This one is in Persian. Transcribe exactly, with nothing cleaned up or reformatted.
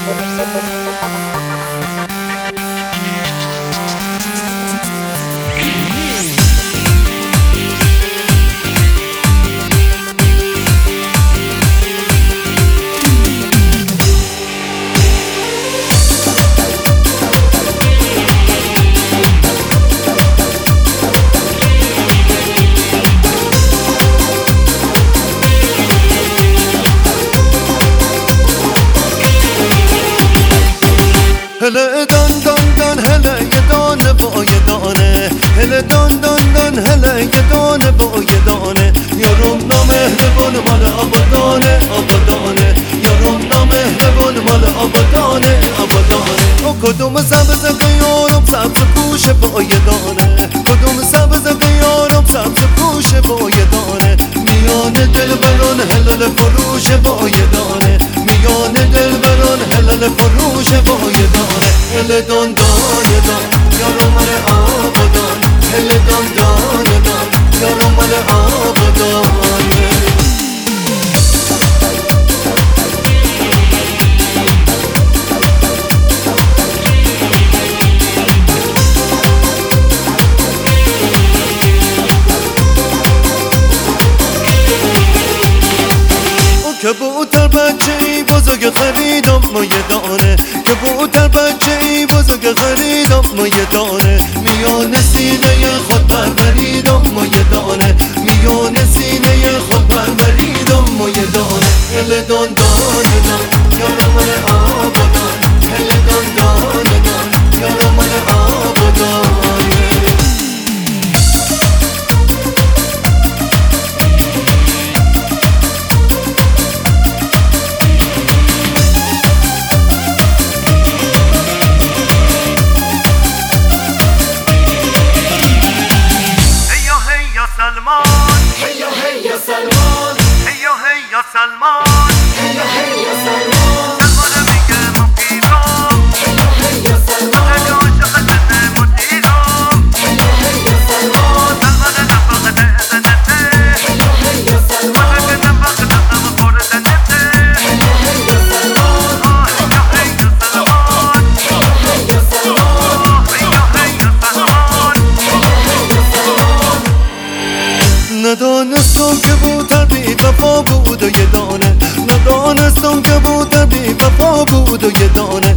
هله دان دان دان هله یه دانه با یه دانه هله دان دان دان هله یه دانه با یه دانه یارم نامهربان مال آبادانه آبادانه یارم نامهربان مال آبادانه آبادانه او کدوم سبز که یارم سبز پوشه با یه دانه کدوم سبز که یارم سبز پوشه با یه دانه میانه دل بران هلال فروشه با یه دانه میانه دل بران هلال فروشه با یه دانه هله دان دان دان یارم مال آبادان هله دان دان دان یارم مال آبادانه کبوتر بچه ای بزرگ خریدم ما یه دانه کبوتر بچه ای بزرگ خریدم ما یه دانه میان سینه خود پروریدم ما یه دانه میان سینه خود پروریدم ما یه دانه هله دان دان دان یارم مال آبادان هله دان دان دان یارم مال آبادانه سلمان هيا هيا سلمان هيا هيا سلمان هيا هيا سلمان سلمان میگه ما پیرام هيا هيا سلمان هيا عاشق زنه مدیرام هيا هيا سلمان سلمان نفاق دهنته هيا هيا سلمان هيا نفاق دهنم خوردنته هيا هيا سلمان هيا هيا سلمان هيا هيا سلمان هيا هيا سلمان هيا هيا سلمان ندانستم که بوتر بی وفا بود و یه دانه ندانستم که بوتر بی وفا بود و یه دانه